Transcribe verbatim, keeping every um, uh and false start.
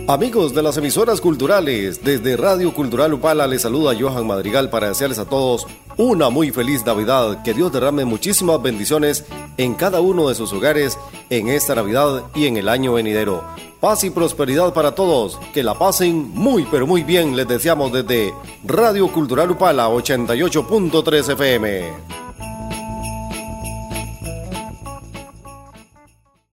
Amigos de las emisoras culturales, desde Radio Cultural Upala les saluda Johan Madrigal para desearles a todos una muy feliz Navidad. Que Dios derrame muchísimas bendiciones en cada uno de sus hogares en esta Navidad y en el año venidero. Paz y prosperidad para todos, que la pasen muy pero muy bien, les deseamos desde Radio Cultural Upala ochenta y ocho punto tres F M.